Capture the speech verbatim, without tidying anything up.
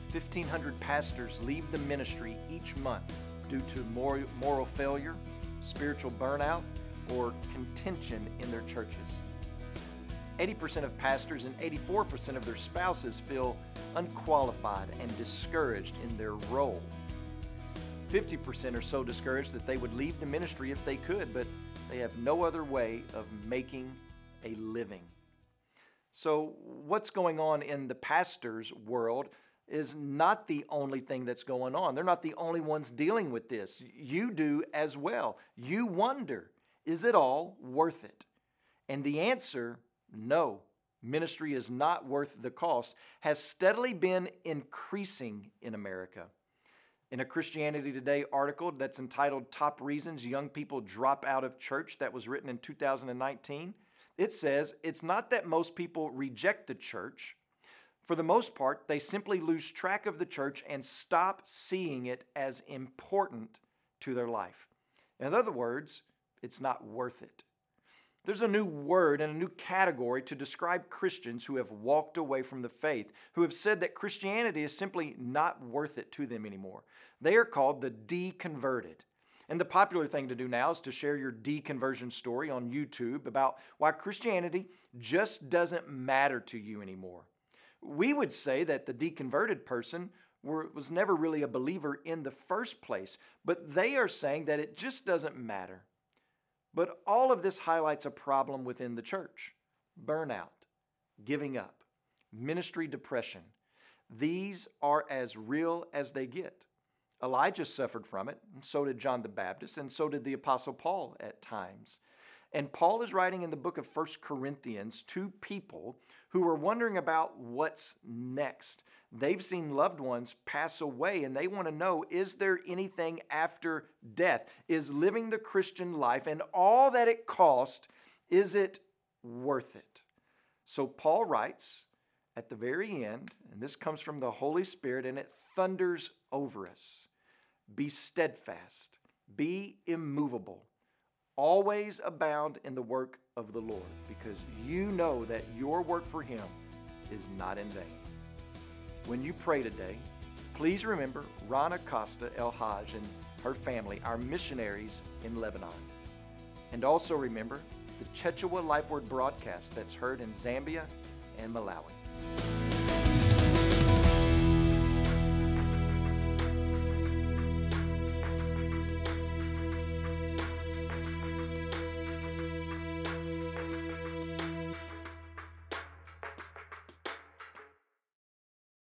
fifteen hundred pastors leave the ministry each month due to moral, moral failure, spiritual burnout, or contention in their churches. eighty percent of pastors and eighty-four percent of their spouses feel unqualified and discouraged in their role. fifty percent are so discouraged that they would leave the ministry if they could, but they have no other way of making a living. So what's going on in the pastor's world is not the only thing that's going on. They're not the only ones dealing with this. You do as well. You wonder, is it all worth it? And the answer, no. Ministry is not worth the cost, has steadily been increasing in America. In a Christianity Today article that's entitled Top Reasons Young People Drop Out of Church, that was written in two thousand nineteen, it says, it's not that most people reject the church. For the most part, they simply lose track of the church and stop seeing it as important to their life. In other words, it's not worth it. There's a new word and a new category to describe Christians who have walked away from the faith, who have said that Christianity is simply not worth it to them anymore. They are called the deconverted. And the popular thing to do now is to share your deconversion story on YouTube about why Christianity just doesn't matter to you anymore. We would say that the deconverted person were, was never really a believer in the first place, but they are saying that it just doesn't matter. But all of this highlights a problem within the church: burnout, giving up, ministry depression. These are as real as they get. Elijah suffered from it, and so did John the Baptist, and so did the Apostle Paul at times. And Paul is writing in the book of First Corinthians to people who are wondering about what's next. They've seen loved ones pass away, and they want to know, is there anything after death? Is living the Christian life and all that it costs, is it worth it? So Paul writes at the very end, and this comes from the Holy Spirit, and it thunders over us: be steadfast, be immovable, always abound in the work of the Lord, because you know that your work for Him is not in vain. When you pray today, please remember Rana Costa El Hajj and her family, our missionaries in Lebanon. And also remember the Chechewa Life Word broadcast that's heard in Zambia and Malawi.